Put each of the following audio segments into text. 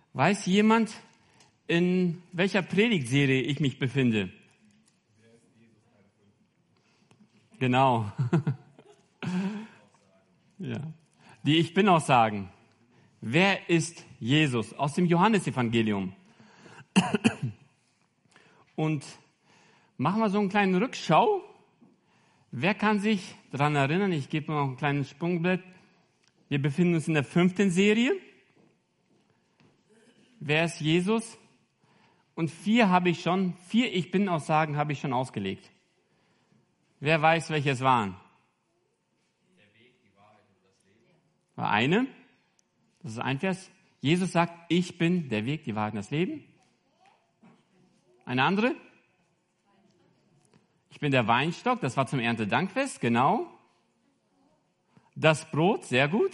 Weiß jemand, in welcher Predigtserie ich mich befinde? Genau. Ja. Die Ich Bin-Aussagen. Wer ist Jesus? Aus dem Johannesevangelium. Und machen wir so einen kleinen Rückschau. Wer kann sich daran erinnern? Ich gebe noch einen kleinen Sprungbrett. Wir befinden uns in der 5. Serie. Wer ist Jesus? Und 4 Ich Bin-Aussagen habe ich schon ausgelegt. Wer weiß, welches waren? Der Weg, die Wahrheit und das Leben. War eine. Das ist ein Vers. Jesus sagt, ich bin der Weg, die Wahrheit und das Leben. Eine andere? Ich bin der Weinstock, das war zum Erntedankfest, genau. Das Brot, sehr gut.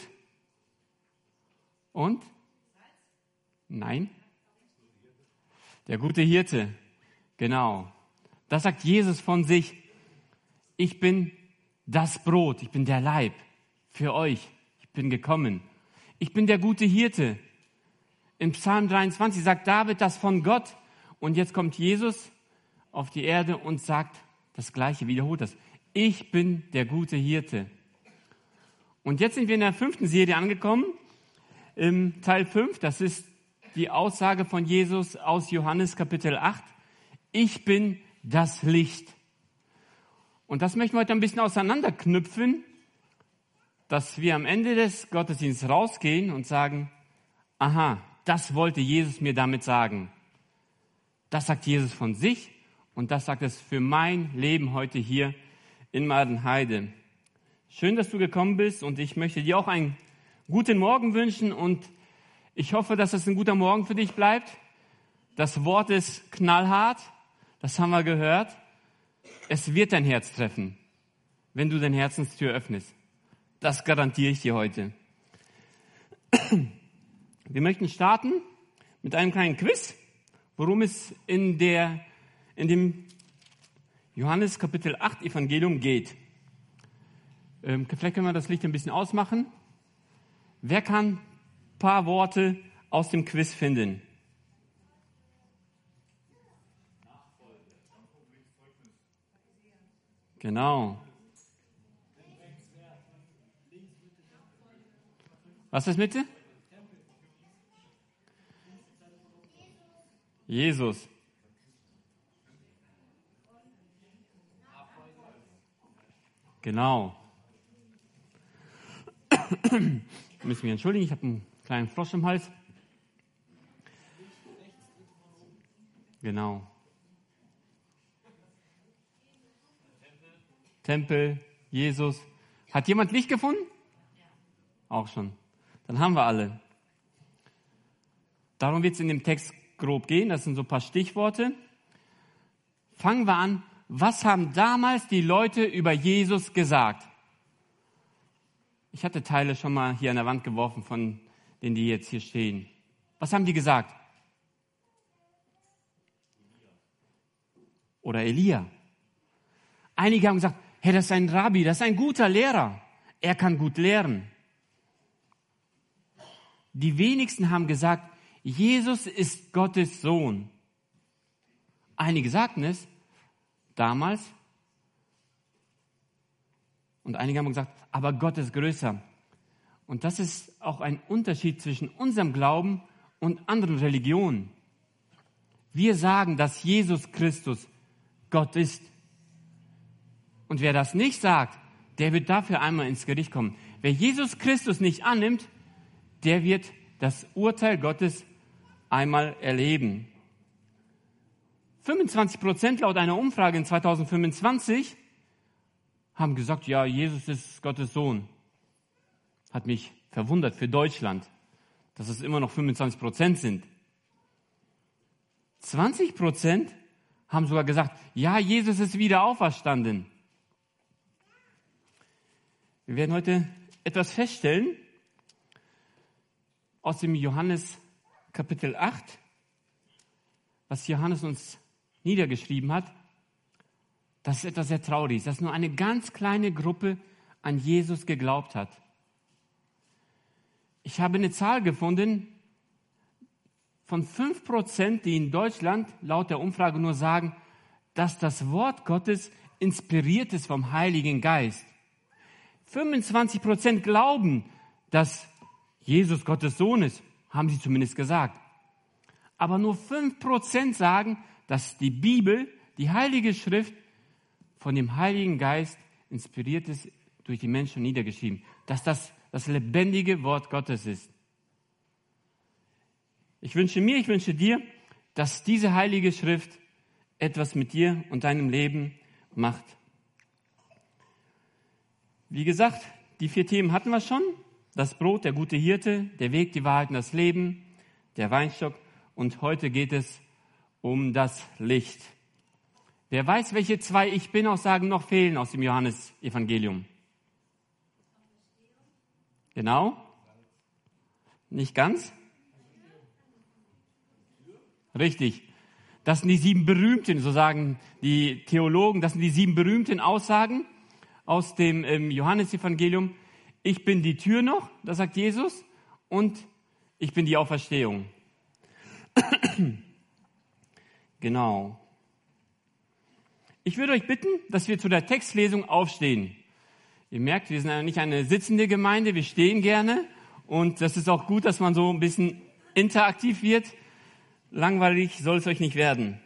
Und? Nein. Der gute Hirte, genau. Das sagt Jesus von sich. Ich bin das Brot, ich bin der Leib für euch. Ich bin gekommen. Ich bin der gute Hirte. In Psalm 23 sagt David das von Gott. Und jetzt kommt Jesus auf die Erde und sagt das Gleiche, wiederholt das. Ich bin der gute Hirte. Und jetzt sind wir in der 5. Serie angekommen. Im Teil 5, das ist die Aussage von Jesus aus Johannes Kapitel 8. Ich bin das Licht. Und das möchten wir heute ein bisschen auseinanderknüpfen, dass wir am Ende des Gottesdienstes rausgehen und sagen, aha, das wollte Jesus mir damit sagen. Das sagt Jesus von sich und das sagt es für mein Leben heute hier in Mardenheide. Schön, dass du gekommen bist und ich möchte dir auch einen guten Morgen wünschen und ich hoffe, dass es ein guter Morgen für dich bleibt. Das Wort ist knallhart, das haben wir gehört. Es wird dein Herz treffen, wenn du deine Herzenstür öffnest. Das garantiere ich dir heute. Wir möchten starten mit einem kleinen Quiz, worum es in dem Johannes Kapitel 8 Evangelium geht. Vielleicht können wir das Licht ein bisschen ausmachen. Wer kann ein paar Worte aus dem Quiz finden? Genau. Was ist Mitte? Jesus. Genau. Ich muss mich entschuldigen, ich habe einen kleinen Frosch im Hals. Genau. Tempel, Jesus. Hat jemand Licht gefunden? Auch schon. Dann haben wir alle. Darum wird es in dem Text grob gehen. Das sind so ein paar Stichworte. Fangen wir an. Was haben damals die Leute über Jesus gesagt? Ich hatte Teile schon mal hier an der Wand geworfen von denen, die jetzt hier stehen. Was haben die gesagt? Oder Elia. Einige haben gesagt, hey, das ist ein Rabbi, das ist ein guter Lehrer. Er kann gut lehren. Die wenigsten haben gesagt, Jesus ist Gottes Sohn. Einige sagten es damals. Und einige haben gesagt, aber Gott ist größer. Und das ist auch ein Unterschied zwischen unserem Glauben und anderen Religionen. Wir sagen, dass Jesus Christus Gott ist. Und wer das nicht sagt, der wird dafür einmal ins Gericht kommen. Wer Jesus Christus nicht annimmt, der wird das Urteil Gottes einmal erleben. 25% laut einer Umfrage in 2025 haben gesagt, ja, Jesus ist Gottes Sohn. Hat mich verwundert für Deutschland, dass es immer noch 25% sind. 20% haben sogar gesagt, ja, Jesus ist wieder auferstanden. Wir werden heute etwas feststellen aus dem Johannes Kapitel 8, was Johannes uns niedergeschrieben hat. Das ist etwas sehr Trauriges, dass nur eine ganz kleine Gruppe an Jesus geglaubt hat. Ich habe eine Zahl gefunden, von 5%, die in Deutschland laut der Umfrage nur sagen, dass das Wort Gottes inspiriert ist vom Heiligen Geist. 25% glauben, dass Jesus Gottes Sohn ist, haben sie zumindest gesagt. Aber nur 5% sagen, dass die Bibel, die Heilige Schrift, von dem Heiligen Geist inspiriert ist, durch die Menschen niedergeschrieben. Dass das das lebendige Wort Gottes ist. Ich wünsche dir, dass diese Heilige Schrift etwas mit dir und deinem Leben macht. Wie gesagt, die 4 Themen hatten wir schon. Das Brot, der gute Hirte, der Weg, die Wahrheit und das Leben, der Weinstock. Und heute geht es um das Licht. Wer weiß, welche 2 Ich Bin-Aussagen noch fehlen aus dem Johannesevangelium? Genau? Nicht ganz? Richtig. Das sind die 7 berühmten, so sagen die Theologen, das sind die 7 berühmten Aussagen aus dem Johannesevangelium. Ich bin die Tür noch, das sagt Jesus, und ich bin die Auferstehung. Genau. Ich würde euch bitten, dass wir zu der Textlesung aufstehen. Ihr merkt, wir sind ja nicht eine sitzende Gemeinde, wir stehen gerne. Und das ist auch gut, dass man so ein bisschen interaktiv wird. Langweilig soll es euch nicht werden.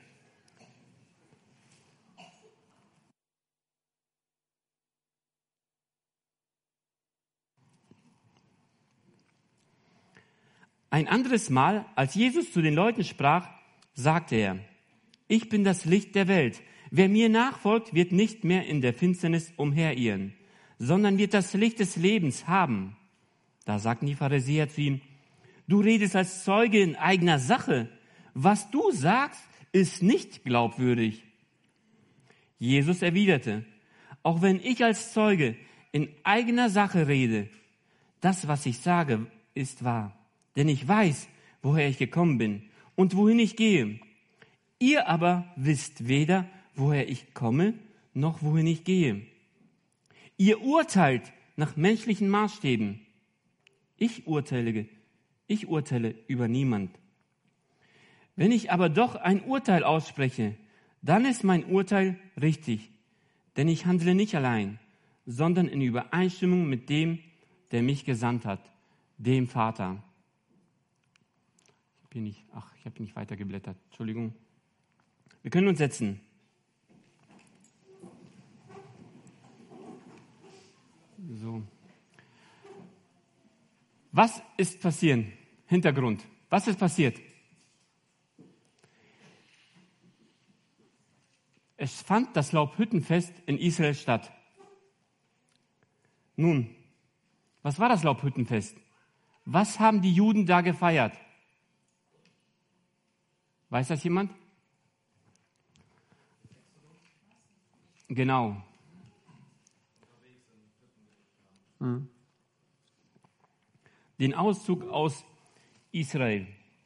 Ein anderes Mal, als Jesus zu den Leuten sprach, sagte er, ich bin das Licht der Welt. Wer mir nachfolgt, wird nicht mehr in der Finsternis umherirren, sondern wird das Licht des Lebens haben. Da sagten die Pharisäer zu ihm, du redest als Zeuge in eigener Sache. Was du sagst, ist nicht glaubwürdig. Jesus erwiderte, auch wenn ich als Zeuge in eigener Sache rede, das, was ich sage, ist wahr. Denn ich weiß, woher ich gekommen bin und wohin ich gehe. Ihr aber wisst weder, woher ich komme, noch wohin ich gehe. Ihr urteilt nach menschlichen Maßstäben. Ich urteile über niemand. Wenn ich aber doch ein Urteil ausspreche, dann ist mein Urteil richtig, denn ich handle nicht allein, sondern in Übereinstimmung mit dem, der mich gesandt hat, dem Vater. Ich habe nicht weitergeblättert. Entschuldigung. Wir können uns setzen. So. Was ist passiert? Hintergrund. Was ist passiert? Es fand das Laubhüttenfest in Israel statt. Nun, was war das Laubhüttenfest? Was haben die Juden da gefeiert? Weiß das jemand? Genau. Den Auszug aus Israel.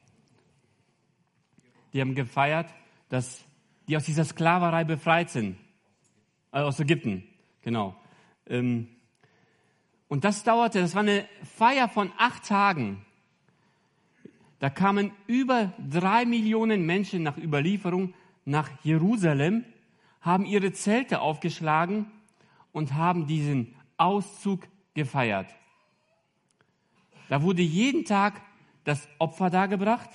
Die haben gefeiert, dass die aus dieser Sklaverei befreit sind. Aus Ägypten, genau. Und das war eine Feier von 8 Tagen. Da kamen über 3 Millionen Menschen nach Überlieferung nach Jerusalem, haben ihre Zelte aufgeschlagen und haben diesen Auszug gefeiert. Da wurde jeden Tag das Opfer dargebracht.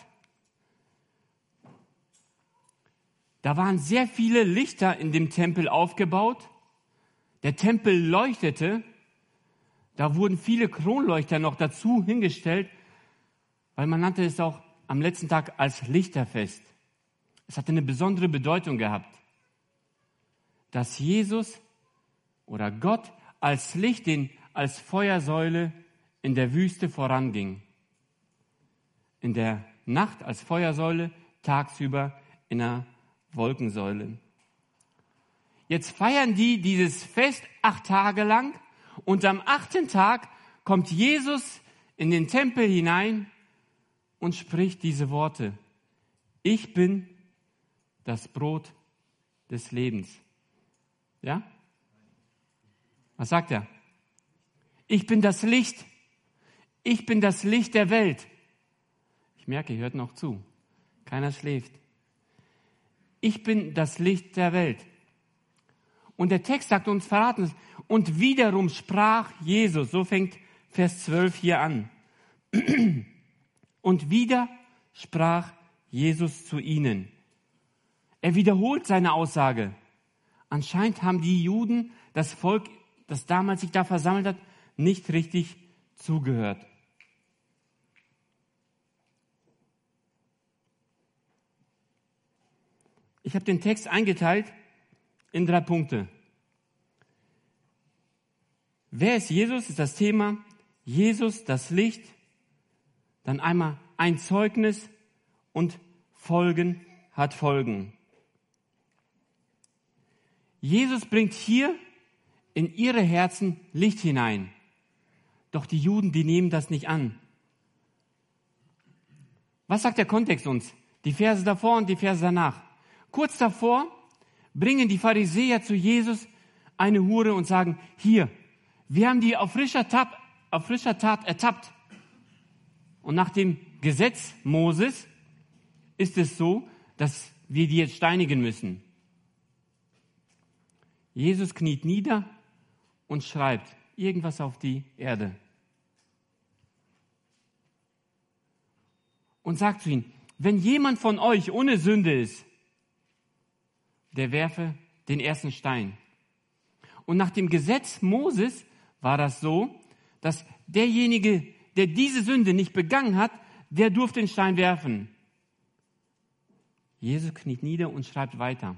Da waren sehr viele Lichter in dem Tempel aufgebaut. Der Tempel leuchtete. Da wurden viele Kronleuchter noch dazu hingestellt, weil man nannte es auch am letzten Tag als Lichterfest. Es hatte eine besondere Bedeutung gehabt, dass Jesus oder Gott als Licht, als Feuersäule in der Wüste voranging. In der Nacht als Feuersäule, tagsüber in einer Wolkensäule. Jetzt feiern die dieses Fest 8 Tage lang und am 8. Tag kommt Jesus in den Tempel hinein und spricht diese Worte. Ich bin das Brot des Lebens. Ja? Was sagt er? Ich bin das Licht. Ich bin das Licht der Welt. Ich merke, ihr hört noch zu. Keiner schläft. Ich bin das Licht der Welt. Und der Text sagt uns, verraten es. Und wiederum sprach Jesus, so fängt Vers 12 hier an. Und wieder sprach Jesus zu ihnen. Er wiederholt seine Aussage. Anscheinend haben die Juden, das Volk, das damals sich da versammelt hat, nicht richtig zugehört. Ich habe den Text eingeteilt in 3 Punkte. Wer ist Jesus? Ist das Thema. Jesus, das Licht. Dann einmal ein Zeugnis und Folgen hat Folgen. Jesus bringt hier in ihre Herzen Licht hinein. Doch die Juden, die nehmen das nicht an. Was sagt der Kontext uns? Die Verse davor und die Verse danach. Kurz davor bringen die Pharisäer zu Jesus eine Hure und sagen, hier, wir haben die auf frischer Tat ertappt. Und nach dem Gesetz Moses ist es so, dass wir die jetzt steinigen müssen. Jesus kniet nieder und schreibt irgendwas auf die Erde. Und sagt zu ihnen, wenn jemand von euch ohne Sünde ist, der werfe den ersten Stein. Und nach dem Gesetz Moses war das so, dass derjenige, der diese Sünde nicht begangen hat, der durfte den Stein werfen. Jesus kniet nieder und schreibt weiter.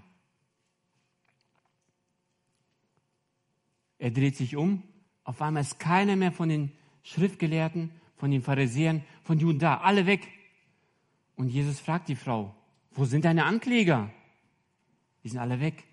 Er dreht sich um. Auf einmal ist keiner mehr von den Schriftgelehrten, von den Pharisäern, von Juden da. Alle weg. Und Jesus fragt die Frau, wo sind deine Ankläger? Die sind alle weg.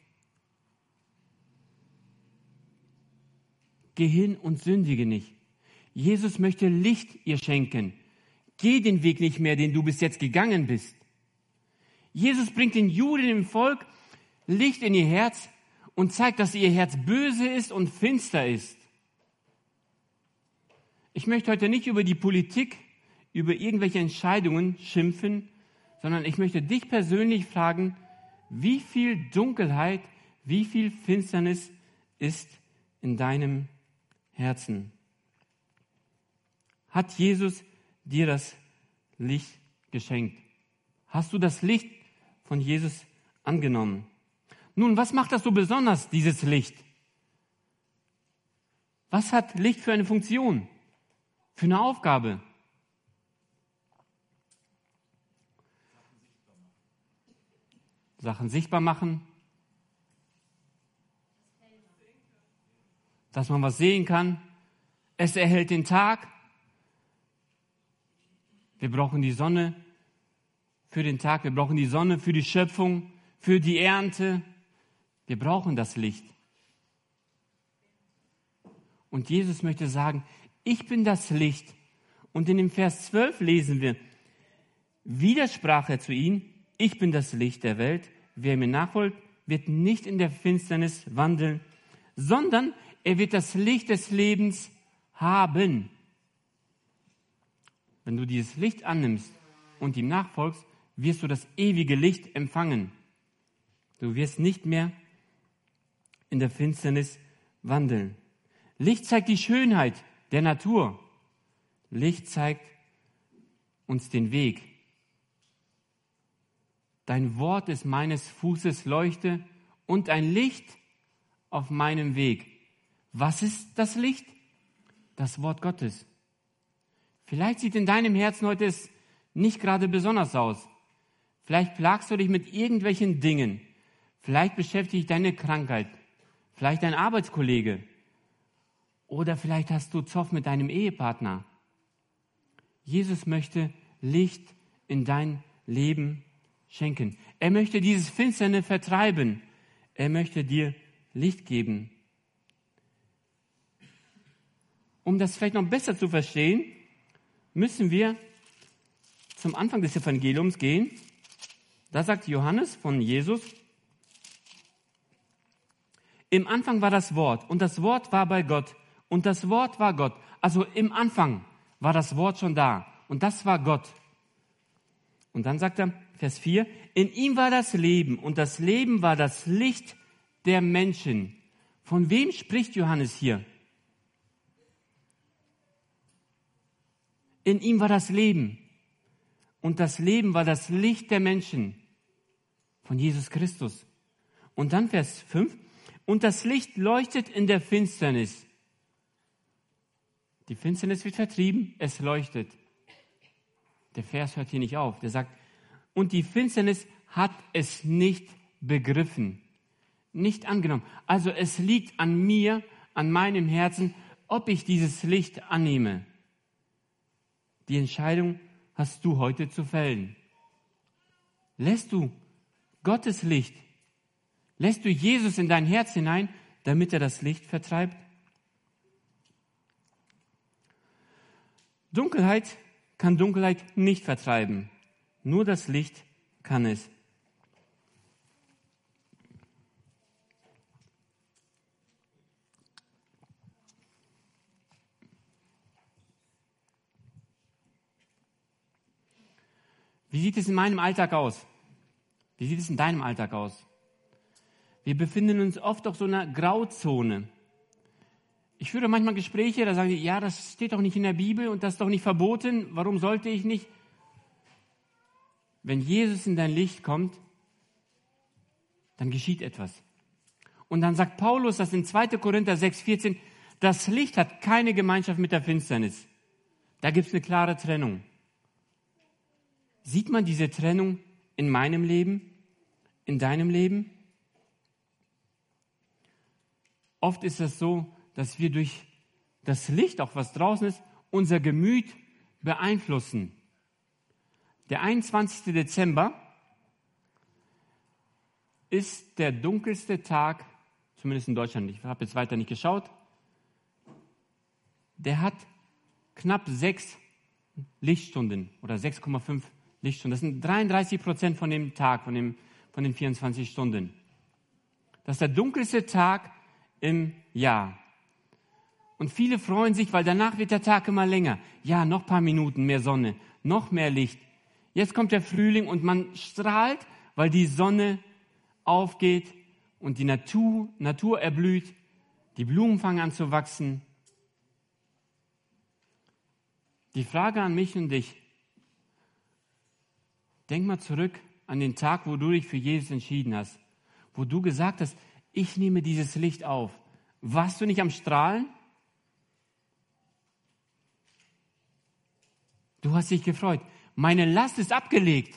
Geh hin und sündige nicht. Jesus möchte Licht ihr schenken. Geh den Weg nicht mehr, den du bis jetzt gegangen bist. Jesus bringt den Juden im Volk Licht in ihr Herz und zeigt, dass ihr Herz böse ist und finster ist. Ich möchte heute nicht über die Politik, über irgendwelche Entscheidungen schimpfen, sondern ich möchte dich persönlich fragen, wie viel Dunkelheit, wie viel Finsternis ist in deinem Herzen? Hat Jesus dir das Licht geschenkt? Hast du das Licht von Jesus angenommen? Nun, was macht das so besonders, dieses Licht? Was hat Licht für eine Funktion, für eine Aufgabe? Sachen sichtbar machen, dass man was sehen kann. Es erhellt den Tag. Wir brauchen die Sonne für den Tag, wir brauchen die Sonne für die Schöpfung, für die Ernte. Wir brauchen das Licht. Und Jesus möchte sagen, ich bin das Licht. Und in dem Vers 12 lesen wir, wieder sprach er zu ihnen, ich bin das Licht der Welt. Wer mir nachfolgt, wird nicht in der Finsternis wandeln, sondern er wird das Licht des Lebens haben. Wenn du dieses Licht annimmst und ihm nachfolgst, wirst du das ewige Licht empfangen. Du wirst nicht mehr in der Finsternis wandeln. Licht zeigt die Schönheit der Natur. Licht zeigt uns den Weg. Dein Wort ist meines Fußes Leuchte und ein Licht auf meinem Weg. Was ist das Licht? Das Wort Gottes. Vielleicht sieht in deinem Herzen heute es nicht gerade besonders aus. Vielleicht plagst du dich mit irgendwelchen Dingen. Vielleicht beschäftigt dich deine Krankheit. Vielleicht dein Arbeitskollege. Oder vielleicht hast du Zoff mit deinem Ehepartner. Jesus möchte Licht in dein Leben schenken. Er möchte dieses Finsterne vertreiben. Er möchte dir Licht geben. Um das vielleicht noch besser zu verstehen, müssen wir zum Anfang des Evangeliums gehen. Da sagt Johannes von Jesus, im Anfang war das Wort und das Wort war bei Gott und das Wort war Gott. Also im Anfang war das Wort schon da und das war Gott. Und dann sagt er, Vers 4, in ihm war das Leben und das Leben war das Licht der Menschen. Von wem spricht Johannes hier? In ihm war das Leben und das Leben war das Licht der Menschen. Von Jesus Christus. Und dann Vers 5, und das Licht leuchtet in der Finsternis. Die Finsternis wird vertrieben, es leuchtet. Der Vers hört hier nicht auf. Der sagt, und die Finsternis hat es nicht begriffen, nicht angenommen. Also es liegt an mir, an meinem Herzen, ob ich dieses Licht annehme. Die Entscheidung hast du heute zu fällen. Lässt du Gottes Licht, lässt du Jesus in dein Herz hinein, damit er das Licht vertreibt? Dunkelheit kann Dunkelheit nicht vertreiben. Nur das Licht kann es. Wie sieht es in meinem Alltag aus? Wie sieht es in deinem Alltag aus? Wir befinden uns oft auf so einer Grauzone. Ich führe manchmal Gespräche, da sagen die, ja, das steht doch nicht in der Bibel und das ist doch nicht verboten. Warum sollte ich nicht? Wenn Jesus in dein Licht kommt, dann geschieht etwas. Und dann sagt Paulus das in 2. Korinther 6,14, das Licht hat keine Gemeinschaft mit der Finsternis. Da gibt es eine klare Trennung. Sieht man diese Trennung in meinem Leben, in deinem Leben? Oft ist es so, dass wir durch das Licht, auch was draußen ist, unser Gemüt beeinflussen. Der 21. Dezember ist der dunkelste Tag, zumindest in Deutschland, ich habe jetzt weiter nicht geschaut, der hat knapp 6 Lichtstunden oder 6,5 Lichtstunden. Das sind 33% von dem Tag, von den 24 Stunden. Das ist der dunkelste Tag im Jahr. Und viele freuen sich, weil danach wird der Tag immer länger. Ja, noch ein paar Minuten mehr Sonne, noch mehr Licht. Jetzt kommt der Frühling und man strahlt, weil die Sonne aufgeht und die Natur erblüht, die Blumen fangen an zu wachsen. Die Frage an mich und dich, denk mal zurück an den Tag, wo du dich für Jesus entschieden hast, wo du gesagt hast, ich nehme dieses Licht auf. Warst du nicht am Strahlen? Du hast dich gefreut. Meine Last ist abgelegt.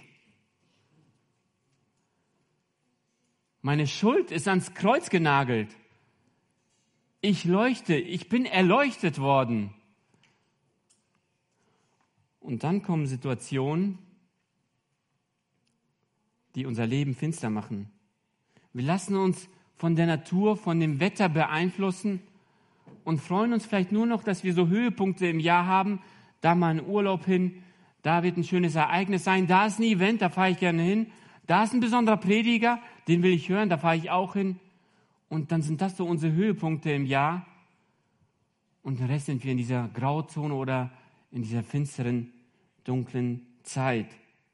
Meine Schuld ist ans Kreuz genagelt. Ich leuchte, ich bin erleuchtet worden. Und dann kommen Situationen, die unser Leben finster machen. Wir lassen uns von der Natur, von dem Wetter beeinflussen und freuen uns vielleicht nur noch, dass wir so Höhepunkte im Jahr haben, da mal ein Urlaub hin, da wird ein schönes Ereignis sein, da ist ein Event, da fahre ich gerne hin, da ist ein besonderer Prediger, den will ich hören, da fahre ich auch hin. Und dann sind das so unsere Höhepunkte im Jahr. Und den Rest sind wir in dieser Grauzone oder in dieser finsteren, dunklen Zeit.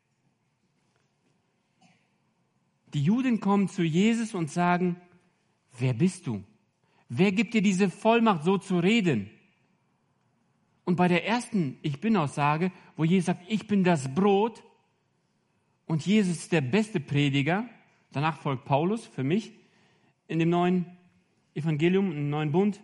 Die Juden kommen zu Jesus und sagen, wer bist du? Wer gibt dir diese Vollmacht, so zu reden? Und bei der ersten Ich-Bin-Aussage, wo Jesus sagt, ich bin das Brot und Jesus ist der beste Prediger, danach folgt Paulus für mich in dem neuen Evangelium, im neuen Bund,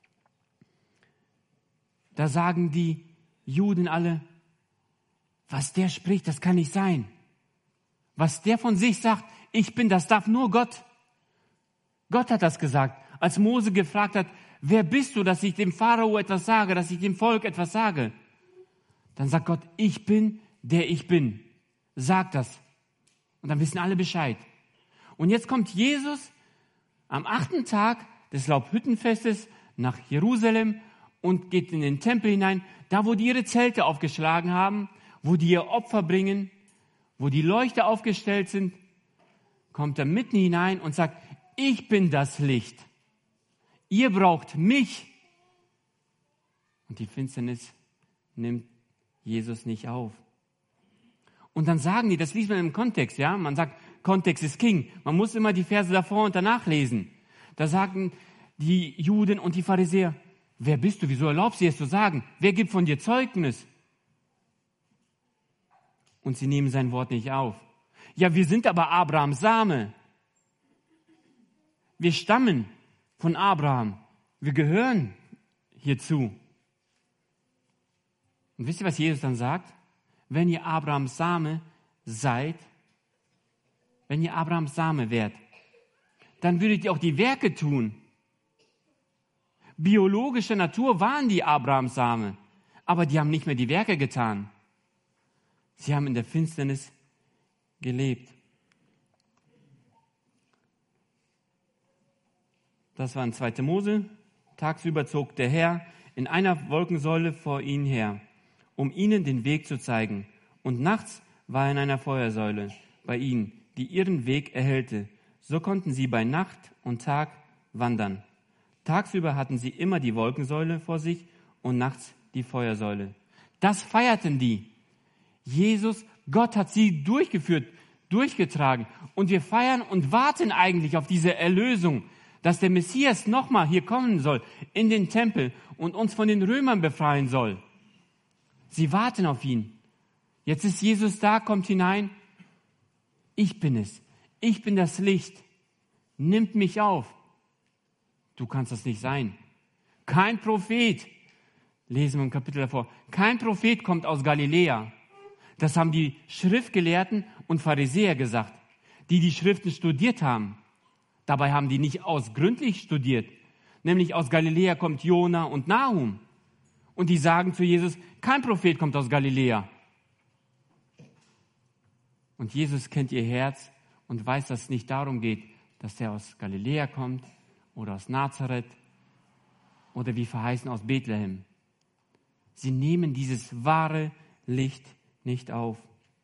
da sagen die Juden alle, was der spricht, das kann nicht sein. Was der von sich sagt, ich bin, das darf nur Gott. Gott hat das gesagt. Als Mose gefragt hat, wer bist du, dass ich dem Pharao etwas sage, dass ich dem Volk etwas sage? Dann sagt Gott, ich bin, der ich bin. Sag das. Und dann wissen alle Bescheid. Und jetzt kommt Jesus am 8. Tag des Laubhüttenfestes nach Jerusalem und geht in den Tempel hinein, da wo die ihre Zelte aufgeschlagen haben, wo die ihr Opfer bringen, wo die Leuchter aufgestellt sind, kommt er mitten hinein und sagt, ich bin das Licht. Ihr braucht mich. Und die Finsternis nimmt Jesus nicht auf. Und dann sagen die, das liest man im Kontext, ja? Man sagt, Kontext ist King. Man muss immer die Verse davor und danach lesen. Da sagen die Juden und die Pharisäer, wer bist du? Wieso erlaubst du dir es zu sagen? Wer gibt von dir Zeugnis? Und sie nehmen sein Wort nicht auf. Ja, wir sind aber Abrahams Same. Wir stammen von Abraham. Wir gehören hierzu. Und wisst ihr, was Jesus dann sagt? Wenn ihr Abrahams Same seid, wenn ihr Abrahams Same wärt, dann würdet ihr auch die Werke tun. Biologischer Natur waren die Abrahams Same, aber die haben nicht mehr die Werke getan. Sie haben in der Finsternis gelebt. Das war in 2. Mose. Tagsüber zog der Herr in einer Wolkensäule vor ihnen her, um ihnen den Weg zu zeigen. Und nachts war er in einer Feuersäule bei ihnen, die ihren Weg erhellte. So konnten sie bei Nacht und Tag wandern. Tagsüber hatten sie immer die Wolkensäule vor sich und nachts die Feuersäule. Das feierten die. Jesus, Gott hat sie durchgeführt, durchgetragen. Und wir feiern und warten eigentlich auf diese Erlösung, dass der Messias nochmal hier kommen soll in den Tempel und uns von den Römern befreien soll. Sie warten auf ihn. Jetzt ist Jesus da, kommt hinein. Ich bin es. Ich bin das Licht. Nimmt mich auf. Du kannst das nicht sein. Kein Prophet, lesen wir im Kapitel davor, kein Prophet kommt aus Galiläa. Das haben die Schriftgelehrten und Pharisäer gesagt, die die Schriften studiert haben. Dabei haben die nicht ausgründlich studiert. Nämlich aus Galiläa kommt Jona und Nahum. Und die sagen zu Jesus, kein Prophet kommt aus Galiläa. Und Jesus kennt ihr Herz und weiß, dass es nicht darum geht, dass der aus Galiläa kommt oder aus Nazareth oder wie verheißen aus Bethlehem. Sie nehmen dieses wahre Licht nicht auf.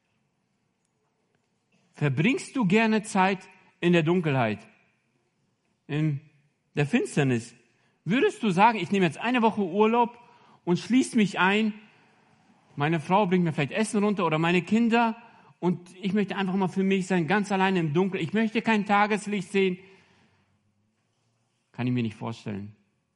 Verbringst du gerne Zeit in der Dunkelheit, in der Finsternis? Würdest du sagen, ich nehme jetzt eine Woche Urlaub und schließe mich ein, meine Frau bringt mir vielleicht Essen runter oder meine Kinder und ich möchte einfach mal für mich sein, ganz alleine im Dunkeln. Ich möchte kein Tageslicht sehen. Kann ich mir nicht vorstellen.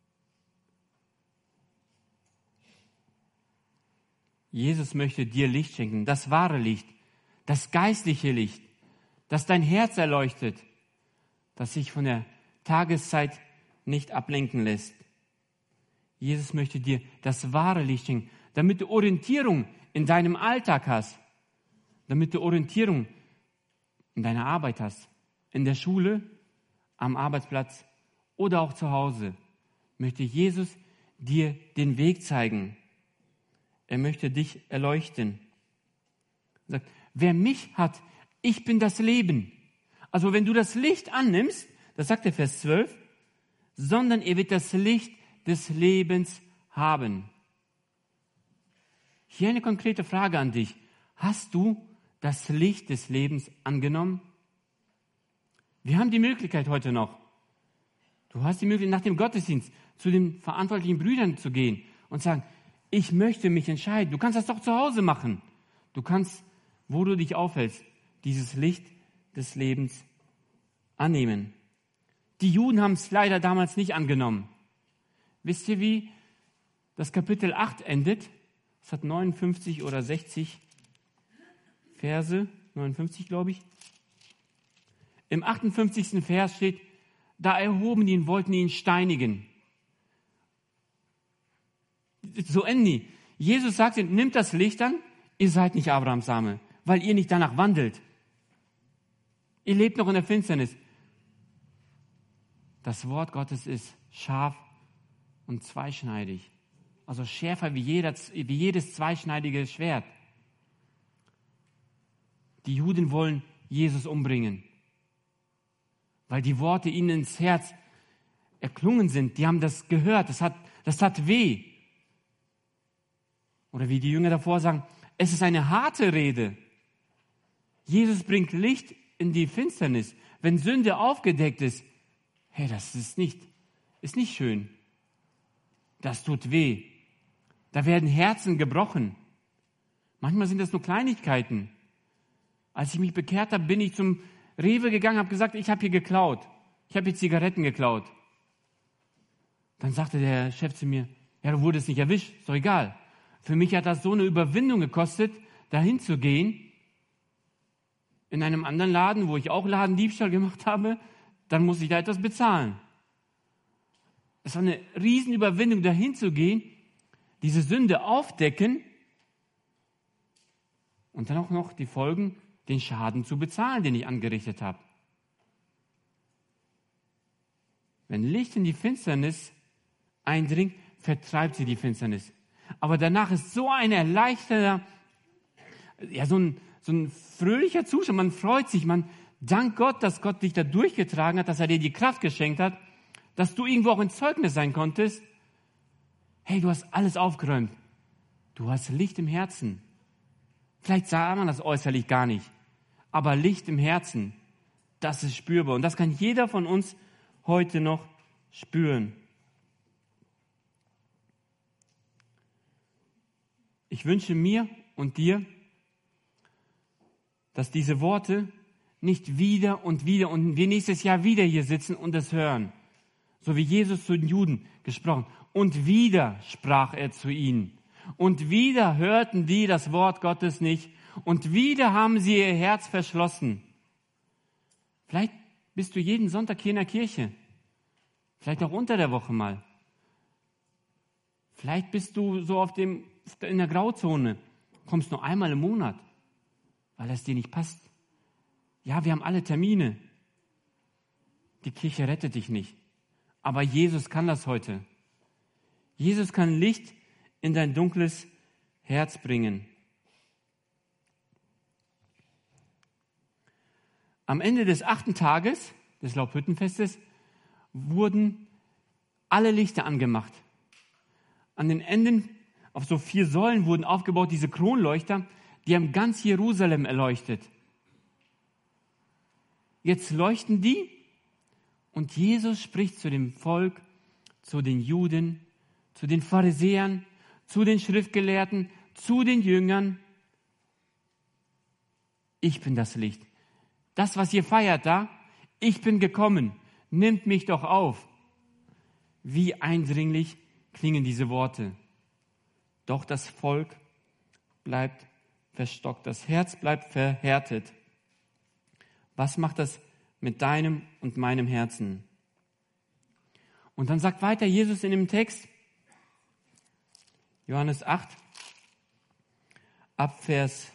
Jesus möchte dir Licht schenken, das wahre Licht, das geistliche Licht, das dein Herz erleuchtet, das sich von der Tageszeit nicht ablenken lässt. Jesus möchte dir das wahre Licht schenken, damit du Orientierung in deinem Alltag hast, damit du Orientierung in deiner Arbeit hast, in der Schule, am Arbeitsplatz oder auch zu Hause. Möchte Jesus dir den Weg zeigen. Er möchte dich erleuchten. Er sagt, wer mich hat, ich bin das Leben. Also wenn du das Licht annimmst, das sagt der Vers 12, sondern ihr wird das Licht des Lebens haben. Hier eine konkrete Frage an dich. Hast du das Licht des Lebens angenommen? Wir haben die Möglichkeit heute noch. Du hast die Möglichkeit, nach dem Gottesdienst zu den verantwortlichen Brüdern zu gehen und sagen, ich möchte mich entscheiden. Du kannst das doch zu Hause machen. Du kannst, wo du dich aufhältst, dieses Licht des Lebens annehmen. Die Juden haben es leider damals nicht angenommen. Wisst ihr, wie das Kapitel 8 endet? Es hat 59 oder 60 Verse, 59 glaube ich. Im 58. Vers steht, da erhoben die ihn, wollten ihn steinigen. So enden die. Jesus sagt ihnen, nimmt das Licht an, ihr seid nicht Abrahams Same, weil ihr nicht danach wandelt. Ihr lebt noch in der Finsternis. Das Wort Gottes ist scharf und zweischneidig. Also schärfer wie jedes zweischneidige Schwert. Die Juden wollen Jesus umbringen, weil die Worte ihnen ins Herz erklungen sind. Die haben das gehört, das tat weh. Oder wie die Jünger davor sagen, es ist eine harte Rede. Jesus bringt Licht in die Finsternis. Wenn Sünde aufgedeckt ist, hey, das ist nicht schön. Das tut weh. Da werden Herzen gebrochen. Manchmal sind das nur Kleinigkeiten. Als ich mich bekehrt habe, bin ich zum Rewe gegangen, habe gesagt, ich habe hier geklaut. Ich habe hier Zigaretten geklaut. Dann sagte der Chef zu mir, ja, du wurdest nicht erwischt, ist doch egal. Für mich hat das so eine Überwindung gekostet, dahin zu gehen, in einem anderen Laden, wo ich auch Ladendiebstahl gemacht habe, dann muss ich da etwas bezahlen. Es war eine Riesenüberwindung, dahin zu gehen, diese Sünde aufdecken und dann auch noch die Folgen, den Schaden zu bezahlen, den ich angerichtet habe. Wenn Licht in die Finsternis eindringt, vertreibt sie die Finsternis. Aber danach ist so ein erleichterter, ja, so ein fröhlicher Zustand. Man freut sich, man dankt Gott, dass Gott dich da durchgetragen hat, dass er dir die Kraft geschenkt hat, dass du irgendwo auch ein Zeugnis sein konntest. Hey, du hast alles aufgeräumt. Du hast Licht im Herzen. Vielleicht sah man das äußerlich gar nicht, aber Licht im Herzen, das ist spürbar. Und das kann jeder von uns heute noch spüren. Ich wünsche mir und dir, dass diese Worte nicht wieder und wieder und wir nächstes Jahr wieder hier sitzen und es hören. So wie Jesus zu den Juden gesprochen. Und wieder sprach er zu ihnen. Und wieder hörten die das Wort Gottes nicht. Und wieder haben sie ihr Herz verschlossen. Vielleicht bist du jeden Sonntag hier in der Kirche. Vielleicht auch unter der Woche mal. Vielleicht bist du so in der Grauzone. Kommst nur einmal im Monat, weil es dir nicht passt. Ja, wir haben alle Termine. Die Kirche rettet dich nicht. Aber Jesus kann das heute. Jesus kann Licht in dein dunkles Herz bringen. Am Ende des 8. Tages des Laubhüttenfestes wurden alle Lichter angemacht. An den Enden auf so 4 Säulen wurden aufgebaut diese Kronleuchter, die haben ganz Jerusalem erleuchtet. Jetzt leuchten die und Jesus spricht zu dem Volk, zu den Juden, zu den Pharisäern, zu den Schriftgelehrten, zu den Jüngern. Ich bin das Licht. Das, was ihr feiert da, ich bin gekommen, nimmt mich doch auf. Wie eindringlich klingen diese Worte. Doch das Volk bleibt verstockt, das Herz bleibt verhärtet. Was macht das mit deinem und meinem Herzen? Und dann sagt weiter Jesus in dem Text, Johannes 8, ab Vers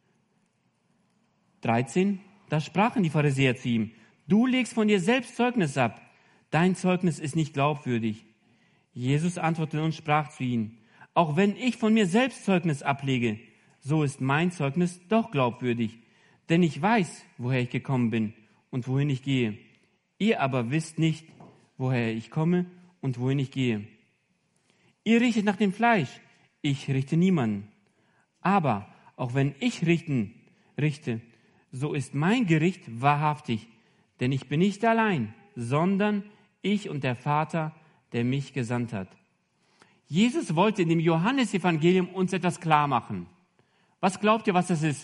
13, da sprachen die Pharisäer zu ihm, du legst von dir selbst Zeugnis ab, dein Zeugnis ist nicht glaubwürdig. Jesus antwortete und sprach zu ihnen, auch wenn ich von mir selbst Zeugnis ablege, so ist mein Zeugnis doch glaubwürdig, denn ich weiß, woher ich gekommen bin und wohin ich gehe. Ihr aber wisst nicht, woher ich komme und wohin ich gehe. Ihr richtet nach dem Fleisch, ich richte niemanden. Aber auch wenn ich richte, so ist mein Gericht wahrhaftig, denn ich bin nicht allein, sondern ich und der Vater, der mich gesandt hat. Jesus wollte in dem Johannesevangelium uns etwas klar machen. Was glaubt ihr, was das ist?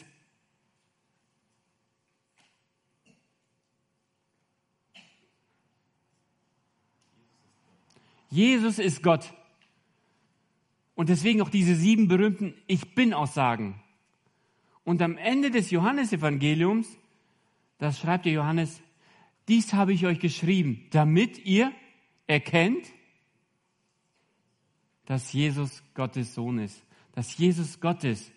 Jesus ist Gott. Und deswegen auch diese 7 berühmten Ich Bin-Aussagen. Und am Ende des Johannesevangeliums, das schreibt der Johannes, dies habe ich euch geschrieben, damit ihr erkennt, dass Jesus Gottes Sohn ist, dass Jesus Gott ist.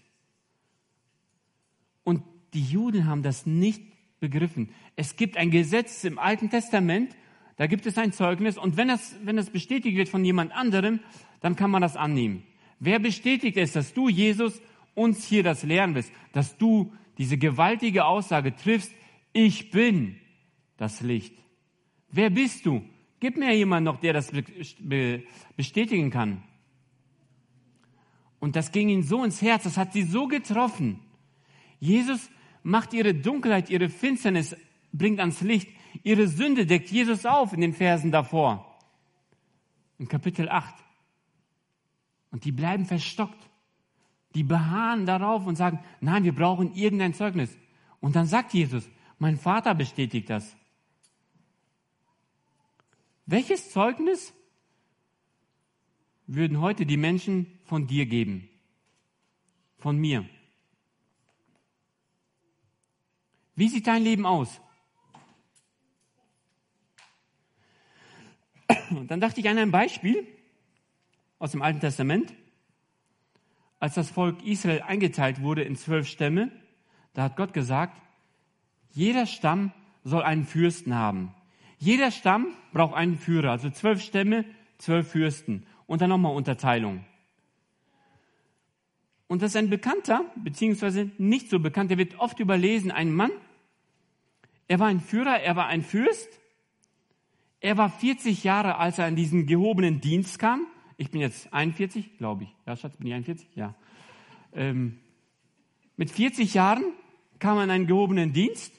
Und die Juden haben das nicht begriffen. Es gibt ein Gesetz im Alten Testament, da gibt es ein Zeugnis und wenn das bestätigt wird von jemand anderem, dann kann man das annehmen. Wer bestätigt es, dass du, Jesus, uns hier das lehren willst, dass du diese gewaltige Aussage triffst, ich bin das Licht. Wer bist du? Gib mir jemand noch, der das bestätigen kann. Und das ging ihnen so ins Herz, das hat sie so getroffen. Jesus macht ihre Dunkelheit, ihre Finsternis, bringt ans Licht. Ihre Sünde deckt Jesus auf in den Versen davor. In Kapitel 8. Und die bleiben verstockt. Die beharren darauf und sagen, nein, wir brauchen irgendein Zeugnis. Und dann sagt Jesus, mein Vater bestätigt das. Welches Zeugnis würden heute die Menschen von dir geben? Von mir? Wie sieht dein Leben aus? Und dann dachte ich an ein Beispiel aus dem Alten Testament. Als das Volk Israel eingeteilt wurde in 12 Stämme, da hat Gott gesagt, jeder Stamm soll einen Fürsten haben. Jeder Stamm braucht einen Führer, also 12 Stämme, 12 Fürsten. Und dann nochmal Unterteilung. Und das ist ein bekannter, beziehungsweise nicht so bekannt, der wird oft überlesen, ein Mann. Er war ein Führer, er war ein Fürst. Er war 40 Jahre, als er in diesen gehobenen Dienst kam. Ich bin jetzt 41, glaube ich. Ja, Schatz, bin ich 41? Ja. Mit 40 Jahren kam er in einen gehobenen Dienst,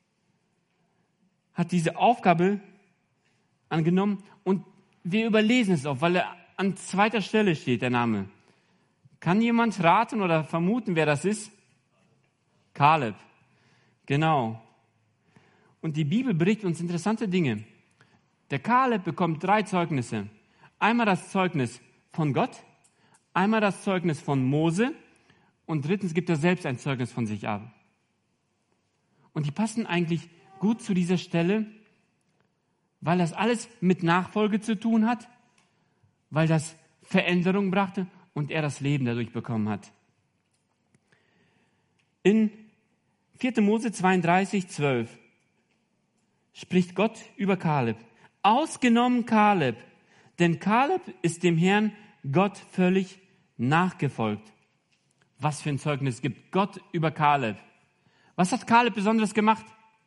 hat diese Aufgabe angenommen und wir überlesen es auch, weil er an zweiter Stelle steht, der Name. Kann jemand raten oder vermuten, wer das ist? Kaleb. Genau. Und die Bibel berichtet uns interessante Dinge. Der Kaleb bekommt 3 Zeugnisse. Einmal das Zeugnis von Gott, einmal das Zeugnis von Mose und drittens gibt er selbst ein Zeugnis von sich ab. Und die passen eigentlich gut zu dieser Stelle, weil das alles mit Nachfolge zu tun hat, weil das Veränderung brachte und er das Leben dadurch bekommen hat. In 4. Mose 32, 12 spricht Gott über Kaleb. Ausgenommen Kaleb, denn Kaleb ist dem Herrn Gott völlig nachgefolgt. Was für ein Zeugnis gibt Gott über Kaleb? Was hat Kaleb Besonderes gemacht?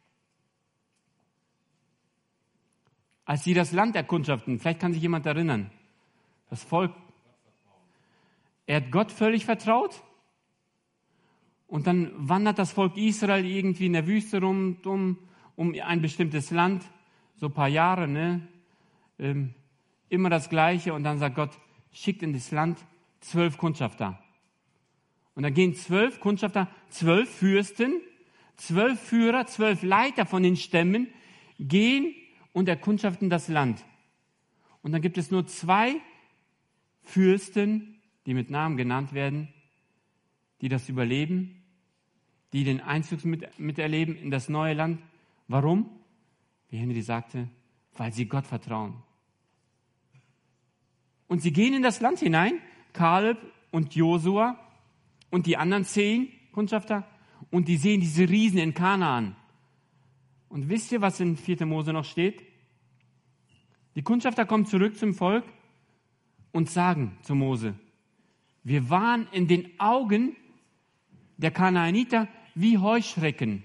Als sie das Land erkundschaften, vielleicht kann sich jemand erinnern, das Volk, er hat Gott völlig vertraut und dann wandert das Volk Israel irgendwie in der Wüste rum, um ein bestimmtes Land, so ein paar Jahre, ne? Immer das Gleiche und dann sagt Gott, schickt in das Land 12 Kundschafter. Und dann gehen 12 Kundschafter, 12 Fürsten, 12 Führer, 12 Leiter von den Stämmen, gehen und erkundschaften das Land. Und dann gibt es nur 2 Fürsten, die mit Namen genannt werden, die das überleben, die den Einzug miterleben in das neue Land. Warum? Wie Henry sagte, weil sie Gott vertrauen. Und sie gehen in das Land hinein, Kaleb und Josua und die anderen 10 Kundschafter, und die sehen diese Riesen in Kanaan. Und wisst ihr, was in 4. Mose noch steht? Die Kundschafter kommen zurück zum Volk und sagen zu Mose, wir waren in den Augen der Kanaaniter wie Heuschrecken.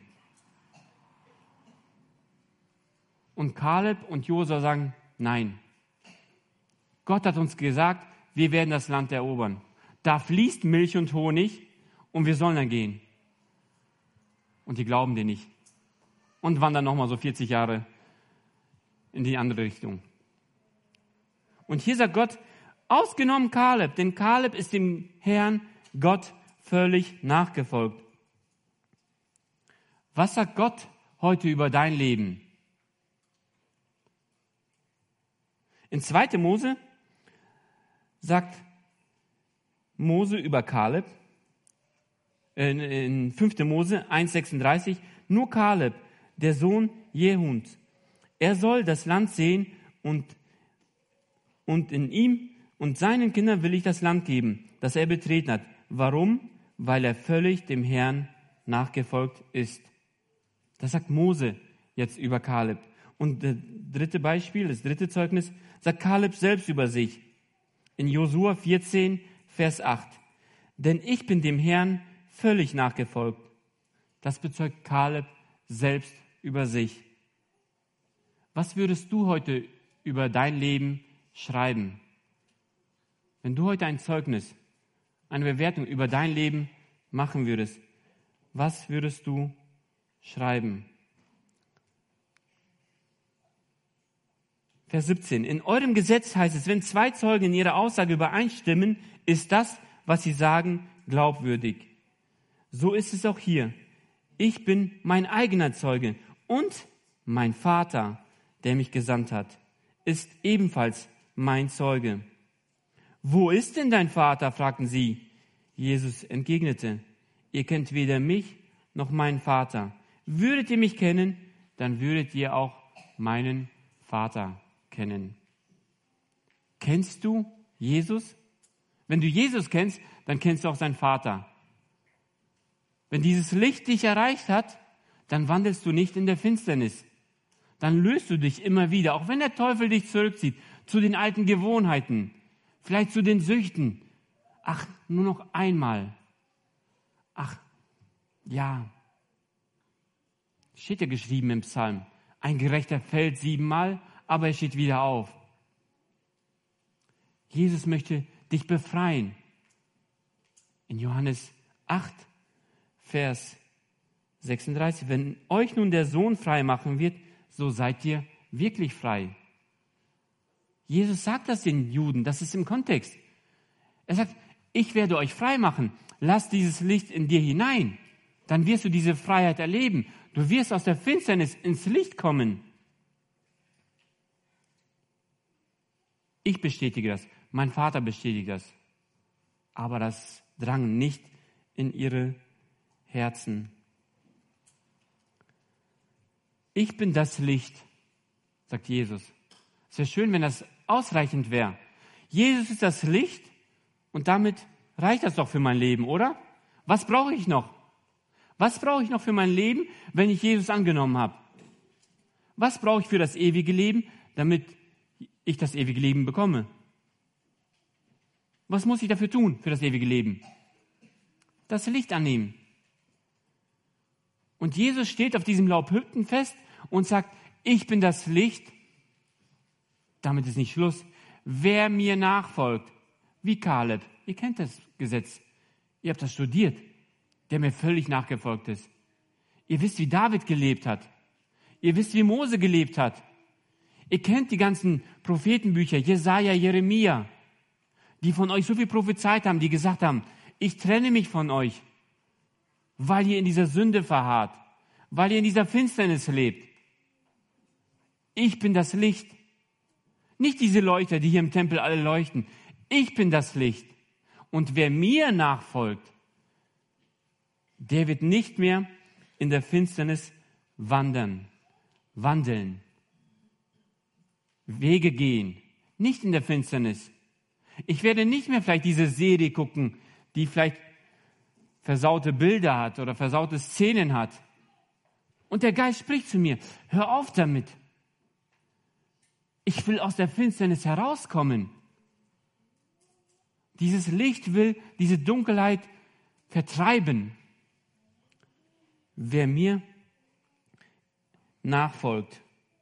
Und Kaleb und Josua sagen, nein. Gott hat uns gesagt, wir werden das Land erobern. Da fließt Milch und Honig und wir sollen dann gehen. Und die glauben dir nicht. Und wandern nochmal so 40 Jahre in die andere Richtung. Und hier sagt Gott, ausgenommen Kaleb, denn Kaleb ist dem Herrn Gott völlig nachgefolgt. Was sagt Gott heute über dein Leben? In 2. Mose sagt Mose über Kaleb, in 5. Mose 1,36, nur Kaleb, der Sohn Jehuns, er soll das Land sehen und in ihm und seinen Kindern will ich das Land geben, das er betreten hat. Warum? Weil er völlig dem Herrn nachgefolgt ist. Das sagt Mose jetzt über Kaleb. Und das dritte Beispiel, das dritte Zeugnis, sagt Kaleb selbst über sich. In Josua 14, Vers 8. Denn ich bin dem Herrn völlig nachgefolgt. Das bezeugt Kaleb selbst über sich. Was würdest du heute über dein Leben schreiben? Wenn du heute ein Zeugnis, eine Bewertung über dein Leben machen würdest, was würdest du schreiben? Vers 17. In eurem Gesetz heißt es, wenn 2 Zeugen in ihrer Aussage übereinstimmen, ist das, was sie sagen, glaubwürdig. So ist es auch hier. ich bin mein eigener Zeuge und mein Vater, der mich gesandt hat, ist ebenfalls mein Zeuge. Wo ist denn dein Vater? Fragten sie. Jesus entgegnete, ihr kennt weder mich noch meinen Vater. Würdet ihr mich kennen, dann würdet ihr auch meinen Vater kennen. Kennst du Jesus? Wenn du Jesus kennst, dann kennst du auch seinen Vater. Wenn dieses Licht dich erreicht hat, dann wandelst du nicht in der Finsternis. Dann löst du dich immer wieder, auch wenn der Teufel dich zurückzieht, zu den alten Gewohnheiten, vielleicht zu den Süchten. Ach, nur noch einmal. Ach, ja. Steht ja geschrieben im Psalm. Ein Gerechter fällt 7-mal, aber er steht wieder auf. Jesus möchte dich befreien. In Johannes 8, Vers 36. Wenn euch nun der Sohn frei machen wird, so seid ihr wirklich frei. Jesus sagt das den Juden, das ist im Kontext. Er sagt, ich werde euch frei machen. Lass dieses Licht in dir hinein. Dann wirst du diese Freiheit erleben. Du wirst aus der Finsternis ins Licht kommen. Ich bestätige das. Mein Vater bestätigt das. Aber das drang nicht in ihre Herzen. Ich bin das Licht, sagt Jesus. Es wäre schön, wenn das ausreichend wäre. Jesus ist das Licht und damit reicht das doch für mein Leben, oder? Was brauche ich noch? Was brauche ich noch für mein Leben, wenn ich Jesus angenommen habe? Was brauche ich für das ewige Leben, damit ich das ewige Leben bekomme? Was muss ich dafür tun, für das ewige Leben? Das Licht annehmen. Und Jesus steht auf diesem Laubhüttenfest und sagt, ich bin das Licht. Damit ist nicht Schluss. Wer mir nachfolgt, wie Kaleb, ihr kennt das Gesetz, ihr habt das studiert, der mir völlig nachgefolgt ist. Ihr wisst, wie David gelebt hat. Ihr wisst, wie Mose gelebt hat. Ihr kennt die ganzen Prophetenbücher, Jesaja, Jeremia, die von euch so viel prophezeit haben, die gesagt haben, ich trenne mich von euch, weil ihr in dieser Sünde verharrt, weil ihr in dieser Finsternis lebt. Ich bin das Licht. Nicht diese Leuchter, die hier im Tempel alle leuchten. Ich bin das Licht. Und wer mir nachfolgt, der wird nicht mehr in der Finsternis wandeln. Wege gehen. Nicht in der Finsternis. Ich werde nicht mehr vielleicht diese Serie gucken, die vielleicht versaute Bilder hat oder versaute Szenen hat. Und der Geist spricht zu mir, hör auf damit. Ich will aus der Finsternis herauskommen. Dieses Licht will diese Dunkelheit vertreiben. Wer mir nachfolgt.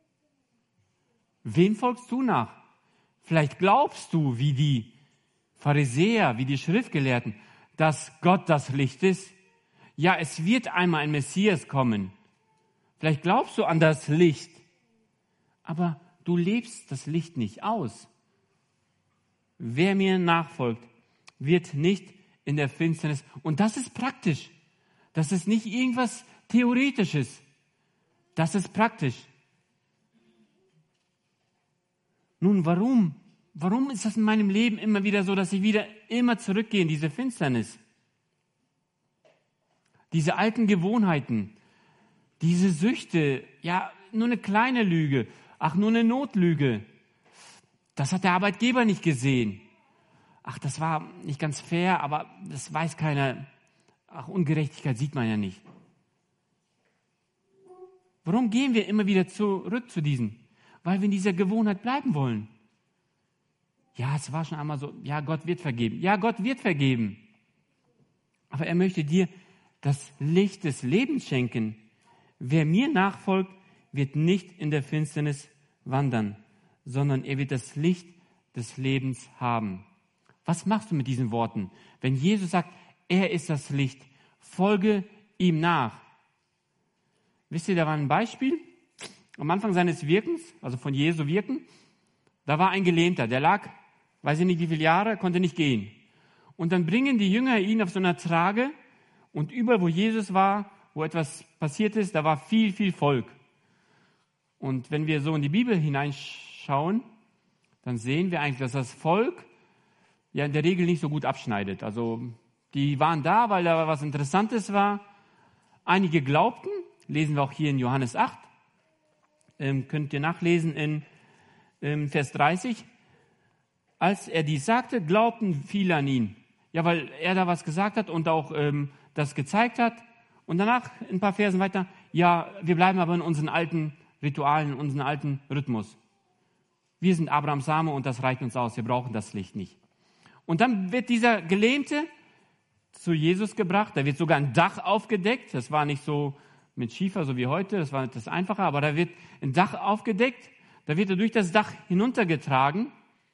Wem folgst du nach? Vielleicht glaubst du, wie die Pharisäer, wie die Schriftgelehrten, dass Gott das Licht ist. Ja, es wird einmal ein Messias kommen. Vielleicht glaubst du an das Licht, aber du lebst das Licht nicht aus. Wer mir nachfolgt, wird nicht in der Finsternis. Und das ist praktisch. Das ist nicht irgendwas Theoretisches. Das ist praktisch. Nun, warum? Warum ist das in meinem Leben immer wieder so, dass ich wieder immer zurückgehe in diese Finsternis? Diese alten Gewohnheiten, diese Süchte, ja, nur eine kleine Lüge, ach, nur eine Notlüge. Das hat der Arbeitgeber nicht gesehen. Ach, das war nicht ganz fair, aber das weiß keiner. Ach, Ungerechtigkeit sieht man ja nicht. Warum gehen wir immer wieder zurück zu diesen? Weil wir in dieser Gewohnheit bleiben wollen. Ja, es war schon einmal so, ja, Gott wird vergeben. Ja, Gott wird vergeben. Aber er möchte dir das Licht des Lebens schenken. Wer mir nachfolgt, wird nicht in der Finsternis wandern, sondern er wird das Licht des Lebens haben. Was machst du mit diesen Worten? Wenn Jesus sagt, er ist das Licht, folge ihm nach. Wisst ihr, da war ein Beispiel am Anfang seines Wirkens, also von Jesu Wirken. Da war ein Gelähmter, der lag, weiß ich nicht wie viele Jahre, konnte nicht gehen. Und dann bringen die Jünger ihn auf so einer Trage und überall, wo Jesus war, wo etwas passiert ist, da war viel, viel Volk. Und wenn wir so in die Bibel hineinschauen, dann sehen wir eigentlich, dass das Volk ja in der Regel nicht so gut abschneidet. Also die waren da, weil da was Interessantes war. Einige glaubten, lesen wir auch hier in Johannes 8, könnt ihr nachlesen in Vers 30. Als er dies sagte, glaubten viele an ihn. Ja, weil er da was gesagt hat und auch das gezeigt hat. Und danach, ein paar Versen weiter, ja, wir bleiben aber in unseren alten Ritualen, in unserem alten Rhythmus. Wir sind Abrahams Same und das reicht uns aus, wir brauchen das Licht nicht. Und dann wird dieser Gelähmte zu Jesus gebracht, da wird sogar ein Dach aufgedeckt, das war nicht so mit Schiefer, so wie heute, das war etwas einfacher, aber da wird ein Dach aufgedeckt, da wird er durch das Dach hinuntergetragen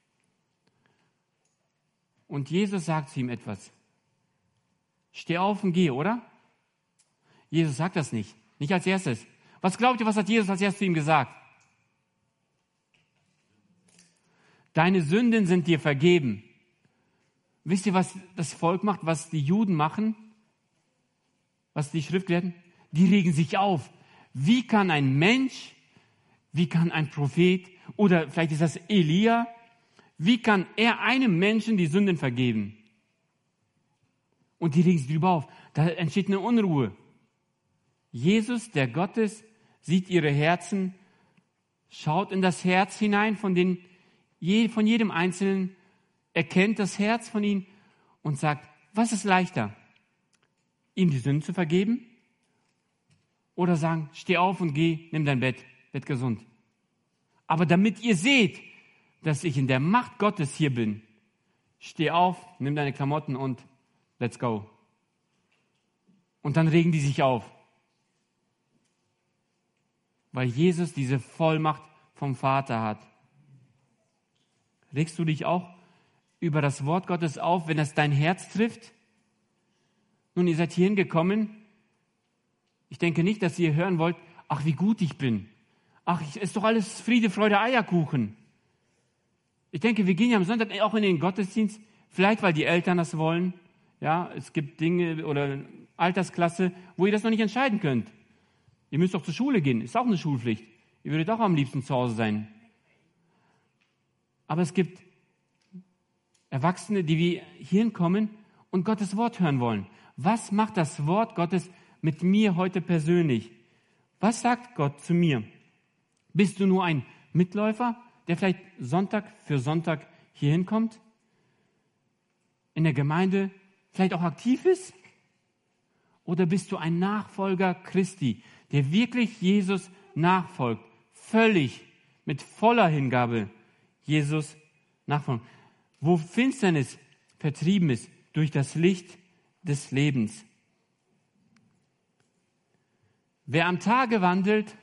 und Jesus sagt zu ihm etwas. Steh auf und geh, oder? Jesus sagt das nicht als erstes. Was glaubt ihr, was hat Jesus als erstes zu ihm gesagt? Deine Sünden sind dir vergeben. Wisst ihr, was das Volk macht, was die Juden machen? Was die Schriftgelehrten? Die regen sich auf. Wie kann ein Mensch, wie kann ein Prophet, oder vielleicht ist das Elia, wie kann er einem Menschen die Sünden vergeben? Und die regen sich drüber auf. Da entsteht eine Unruhe. Jesus, der Gott ist, sieht ihre Herzen, schaut in das Herz hinein von jedem Einzelnen, erkennt das Herz von ihnen und sagt, was ist leichter? Ihm die Sünden zu vergeben? Oder sagen, steh auf und geh, nimm dein Bett, werd gesund. Aber damit ihr seht, dass ich in der Macht Gottes hier bin, steh auf, nimm deine Klamotten und let's go. Und dann regen die sich auf. Weil Jesus diese Vollmacht vom Vater hat. Regst du dich auch über das Wort Gottes auf, wenn es dein Herz trifft? Nun, ihr seid hierhin gekommen. Ich denke nicht, dass ihr hören wollt, ach, wie gut ich bin. Ach, ist doch alles Friede, Freude, Eierkuchen. Ich denke, wir gehen ja am Sonntag auch in den Gottesdienst, vielleicht weil die Eltern das wollen. Ja, es gibt Dinge oder Altersklasse, wo ihr das noch nicht entscheiden könnt. Ihr müsst doch zur Schule gehen, ist auch eine Schulpflicht. Ihr würdet auch am liebsten zu Hause sein. Aber es gibt Erwachsene, die wir hierhin kommen und Gottes Wort hören wollen. Was macht das Wort Gottes mit mir heute persönlich? Was sagt Gott zu mir? Bist du nur ein Mitläufer, der vielleicht Sonntag für Sonntag hierhin kommt? In der Gemeinde vielleicht auch aktiv ist? Oder bist du ein Nachfolger Christi, der wirklich Jesus nachfolgt, völlig, mit voller Hingabe Jesus nachfolgt, wo Finsternis vertrieben ist durch das Licht des Lebens. Wer am Tage wandelt,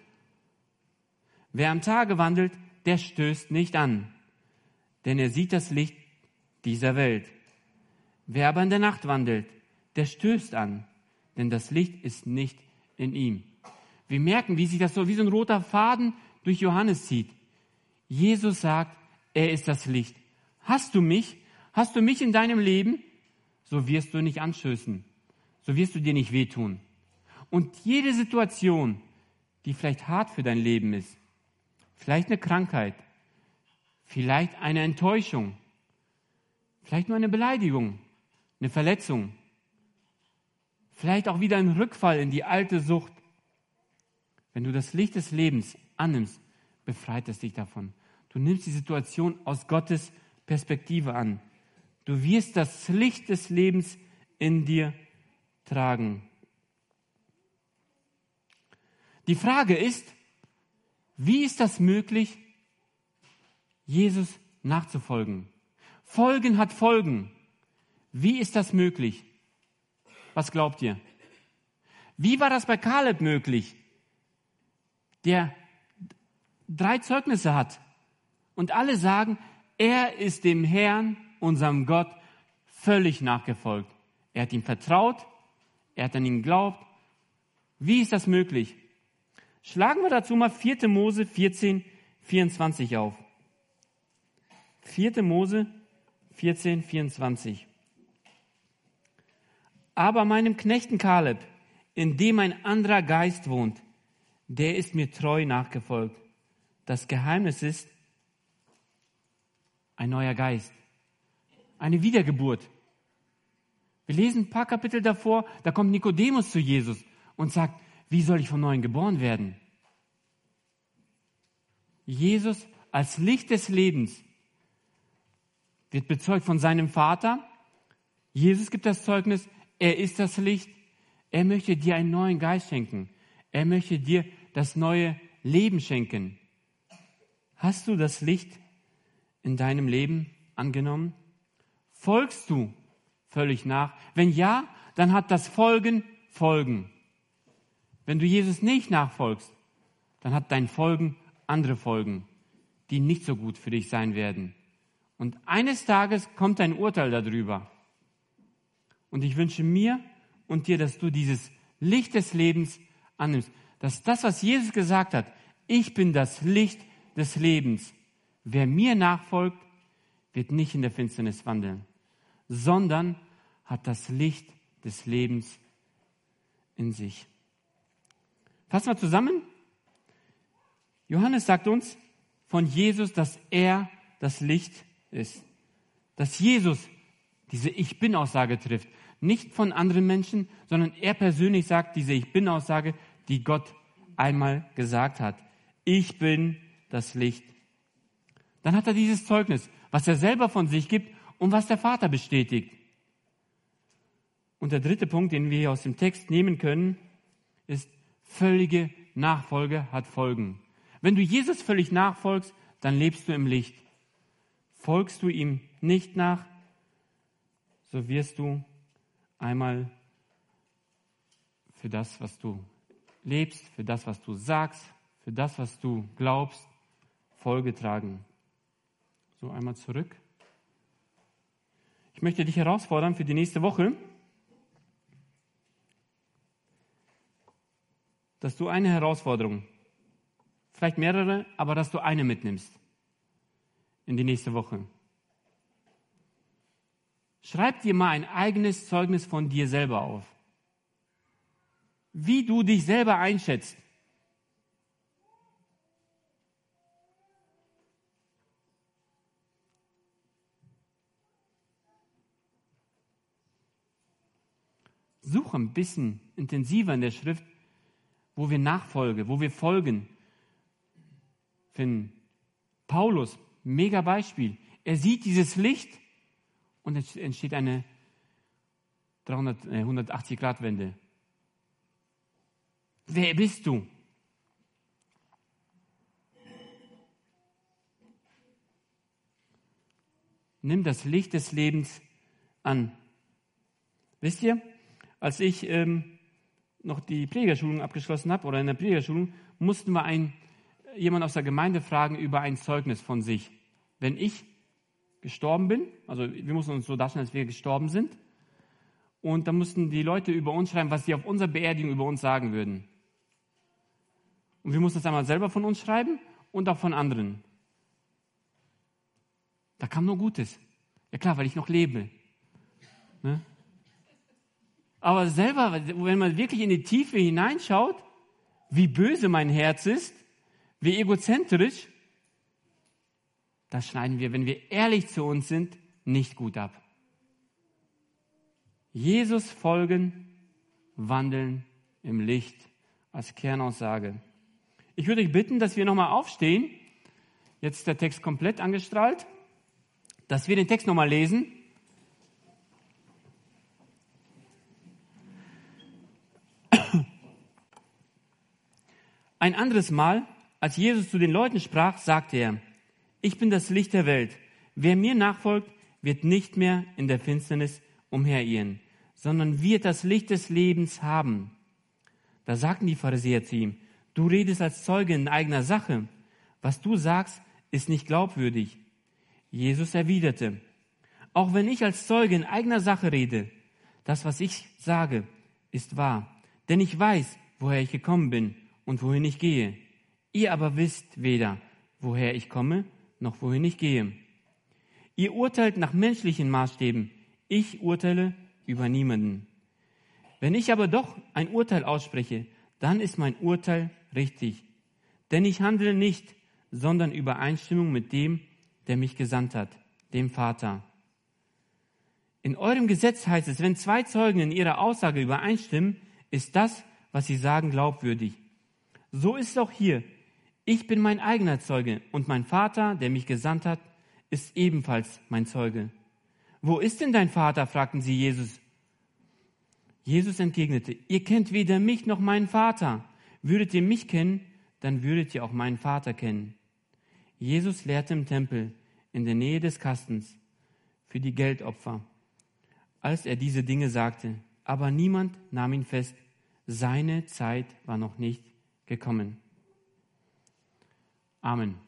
der stößt nicht an, denn er sieht das Licht dieser Welt. Wer aber in der Nacht wandelt, der stößt an, denn das Licht ist nicht in ihm. Wir merken, wie sich das so wie so ein roter Faden durch Johannes zieht. Jesus sagt, er ist das Licht. Hast du mich in deinem Leben, so wirst du nicht anstößen, so wirst du dir nicht wehtun. Und jede Situation, die vielleicht hart für dein Leben ist, vielleicht eine Krankheit, vielleicht eine Enttäuschung, vielleicht nur eine Beleidigung, eine Verletzung, vielleicht auch wieder ein Rückfall in die alte Sucht. Wenn du das Licht des Lebens annimmst, befreit es dich davon. Du nimmst die Situation aus Gottes Perspektive an. Du wirst das Licht des Lebens in dir tragen. Die Frage ist, wie ist das möglich, Jesus nachzufolgen? Folgen hat Folgen. Wie ist das möglich? Was glaubt ihr? Wie war das bei Kaleb möglich, der 3 Zeugnisse hat und alle sagen, er ist dem Herrn, unserem Gott, völlig nachgefolgt. Er hat ihm vertraut, er hat an ihn geglaubt. Wie ist das möglich? Schlagen wir dazu mal 4. Mose 14, 24 auf. 4. Mose 14, 24. Aber meinem Knechten Kaleb in dem ein anderer Geist wohnt, der ist mir treu nachgefolgt. Das Geheimnis ist ein neuer Geist, eine Wiedergeburt. Wir lesen ein paar Kapitel davor, da kommt Nikodemus zu Jesus und sagt, wie soll ich von Neuem geboren werden? Jesus als Licht des Lebens wird bezeugt von seinem Vater. Jesus gibt das Zeugnis, er ist das Licht. Er möchte dir einen neuen Geist schenken. Er möchte dir das neue Leben schenken. Hast du das Licht in deinem Leben angenommen? Folgst du völlig nach? Wenn ja, dann hat das Folgen Folgen. Wenn du Jesus nicht nachfolgst, dann hat dein Folgen andere Folgen, die nicht so gut für dich sein werden. Und eines Tages kommt ein Urteil darüber. Und ich wünsche mir und dir, dass du dieses Licht des Lebens annimmst. Dass das, was Jesus gesagt hat, ich bin das Licht des Lebens. Wer mir nachfolgt, wird nicht in der Finsternis wandeln, sondern hat das Licht des Lebens in sich. Fassen wir zusammen. Johannes sagt uns von Jesus, dass er das Licht ist. Dass Jesus diese Ich-Bin-Aussage trifft. Nicht von anderen Menschen, sondern er persönlich sagt diese Ich-Bin-Aussage, die Gott einmal gesagt hat. Ich bin das Licht. Dann hat er dieses Zeugnis, was er selber von sich gibt und was der Vater bestätigt. Und der dritte Punkt, den wir hier aus dem Text nehmen können, ist, völlige Nachfolge hat Folgen. Wenn du Jesus völlig nachfolgst, dann lebst du im Licht. Folgst du ihm nicht nach, so wirst du einmal für das, was du lebst, für das, was du sagst, für das, was du glaubst, Folge tragen. So, einmal zurück. Ich möchte dich herausfordern für die nächste Woche, dass du eine Herausforderung, vielleicht mehrere, aber dass du eine mitnimmst in die nächste Woche. Schreib dir mal ein eigenes Zeugnis von dir selber auf. Wie du dich selber einschätzt. Suche ein bisschen intensiver in der Schrift, wo wir Nachfolge, wo wir folgen, finden. Paulus, mega Beispiel. Er sieht dieses Licht und es entsteht eine 180-Grad-Wende. Wer bist du? Nimm das Licht des Lebens an. Wisst ihr, als ich noch die Predigerschulung abgeschlossen habe, oder in der Predigerschulung, mussten wir jemanden aus der Gemeinde fragen über ein Zeugnis von sich. Wenn ich gestorben bin, also wir mussten uns so darstellen, als wir gestorben sind, und dann mussten die Leute über uns schreiben, was sie auf unserer Beerdigung über uns sagen würden. Und wir mussten es einmal selber von uns schreiben und auch von anderen. Da kam nur Gutes. Ja klar, weil ich noch lebe. Ne? Aber selber, wenn man wirklich in die Tiefe hineinschaut, wie böse mein Herz ist, wie egozentrisch, da schneiden wir, wenn wir ehrlich zu uns sind, nicht gut ab. Jesus folgen, wandeln im Licht als Kernaussage. Ich würde euch bitten, dass wir nochmal aufstehen. Jetzt ist der Text komplett angestrahlt. Dass wir den Text nochmal lesen. Ein anderes Mal, als Jesus zu den Leuten sprach, sagte er, ich bin das Licht der Welt. Wer mir nachfolgt, wird nicht mehr in der Finsternis umherirren, sondern wird das Licht des Lebens haben. Da sagten die Pharisäer zu ihm, du redest als Zeuge in eigener Sache. Was du sagst, ist nicht glaubwürdig. Jesus erwiderte, auch wenn ich als Zeuge in eigener Sache rede, das, was ich sage, ist wahr. Denn ich weiß, woher ich gekommen bin und wohin ich gehe. Ihr aber wisst weder, woher ich komme, noch wohin ich gehe. Ihr urteilt nach menschlichen Maßstäben. Ich urteile über niemanden. Wenn ich aber doch ein Urteil ausspreche, dann ist mein Urteil richtig. Denn ich handle nicht, sondern in Übereinstimmung mit dem, der mich gesandt hat, dem Vater. In eurem Gesetz heißt es, wenn 2 Zeugen in ihrer Aussage übereinstimmen, ist das, was sie sagen, glaubwürdig. So ist es auch hier. Ich bin mein eigener Zeuge und mein Vater, der mich gesandt hat, ist ebenfalls mein Zeuge. Wo ist denn dein Vater? Fragten sie Jesus. Jesus entgegnete, ihr kennt weder mich noch meinen Vater. Würdet ihr mich kennen, dann würdet ihr auch meinen Vater kennen. Jesus lehrte im Tempel in der Nähe des Kastens für die Geldopfer, als er diese Dinge sagte. Aber niemand nahm ihn fest. Seine Zeit war noch nicht gekommen. Amen.